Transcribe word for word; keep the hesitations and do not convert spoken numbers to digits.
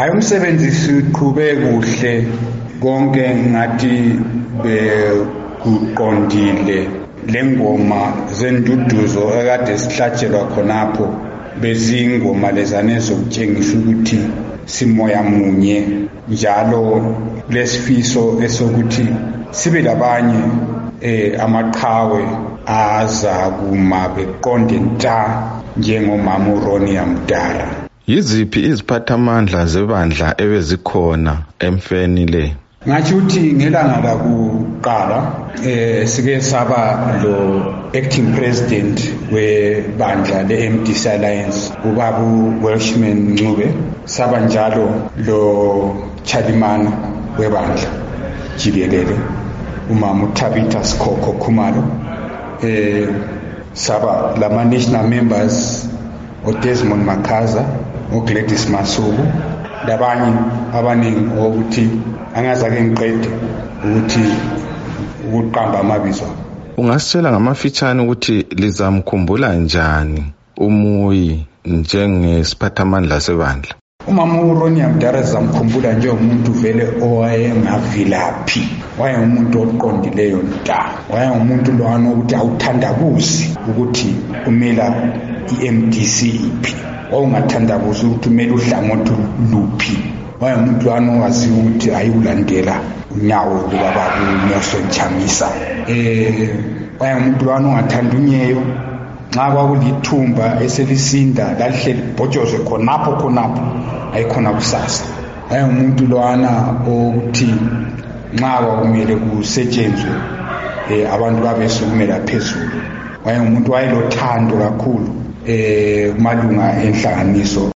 Hayi umsebenzi uqhube kuhle konke ngathi bekuqondile lengoma zenduduzo ekade sihlatshelwa khonapho bezingoma lezane zokutshengisa ukuthi simoya munye njalo lesifiso esokuthi sibe labanye eh amaqhawe aza kuma beqonde nta njengomama uRonia Mdara. Yiziphi iziphathamandla zebandla ebezikhona emfeni le? Ngathi uthi ngelanga la kuqala eh sike saba lo acting president webandla le-M D C Alliance ubaba Welshman Ncube, saba njalo lo Chalimana webandla jikelele umama uThabitha Sikhokho Khumalo, eh saba lama national members uDesmond Makaza, uGladys Masuku labanye abaningi ukuthi angazake ngiqede ukuthi ukuqamba amabizo. Ungasitshela ngamafitshane ukuthi lizamkhumbula njani uMuyi njengesiphathamandla sebandla? Umama uRonia Mdara zamkhumbula njengomuntu vele owayengavilaphi, wayengumuntu oqondileyo nta, wayengumuntu lo anokuthi awuthandabuzi ukuthi umela i-M D C iphi, wawungathandabuzi ukuthi umela uhlangothi luphi, wayengumuntu lo anowazi ukuthi ayikulandela unyawo lukababa uNelson Chamisa. Eh wayengumuntu lo anongathanda unyeyo, nxa kwakulithumba eselisinda lalihleli bhotshozwe khonapho khonapho ayikhona kusasa. Wayengumuntu loana ukuthi nxa kwakumele kusetshenzwe eh abantu babesukumela phezulu. Wayengumuntu wayelothando kakhulu eh kumalunga enhlanganiso.